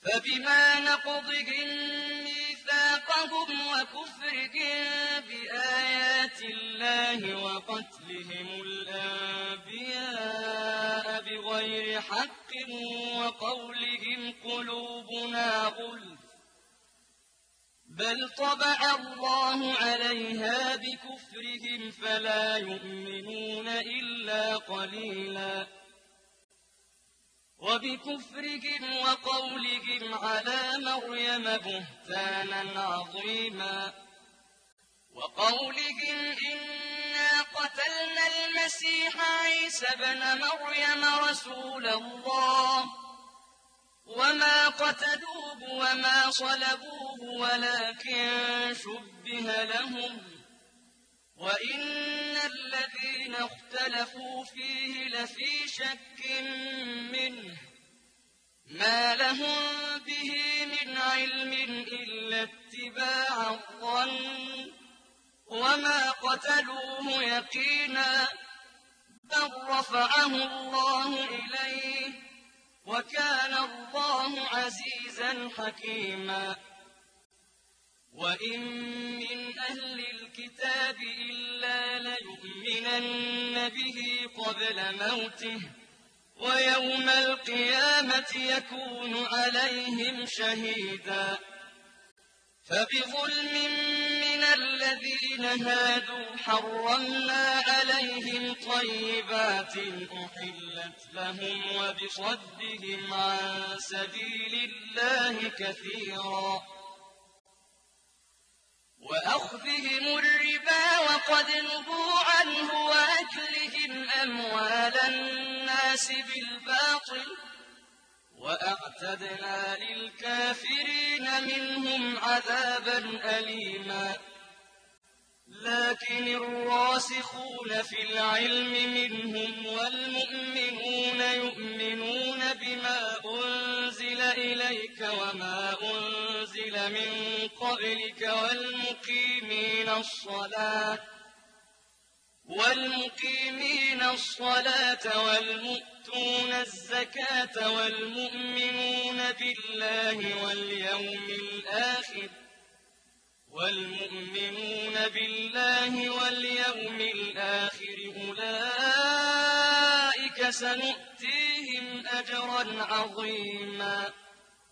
فبما نقضهم ميثاقهم وكفرهم بآيات الله وقتلهم الأنبياء بغير حق وقولهم قلوبنا غلف بل طبع الله عليها بكفرهم فلا يؤمنون إلا قليلا وبكفرهم وقولهم على مريم بهتانا عظيما وقولهم إنا قتلنا المسيح عيسى ابن مريم رسول الله وما قتلوه وما صلبوه ولكن شبه لهم وإن الذين اختلفوا فيه لفي شك منه ما لهم به من علم إلا اتباع الظن وما قتلوه يقينا بل رفعه الله إليه وكان الله عزيزا حكيما وإن من أهل الكتاب إلا ليؤمنن به قبل موته ويوم القيامة يكون عليهم شهيدا فبظلم من الذين هادوا حرمنا عليهم طيبات أحلت لهم وبصدهم عن سبيل الله كثيرا وأخذهم الربا وقد نهوا عنه وأكلهم أموال الناس بالباطل وأعتدنا للكافرين منهم عذابا أليما لكن الراسخون في العلم منهم والمؤمنون يؤمنون بما أنزل إليك وما أنزل من قبلك والمقيمين الصلاة والمؤتون الزكاة والمؤمنون بالله واليوم الآخر أولئك سنؤتيهم أجرا عظيما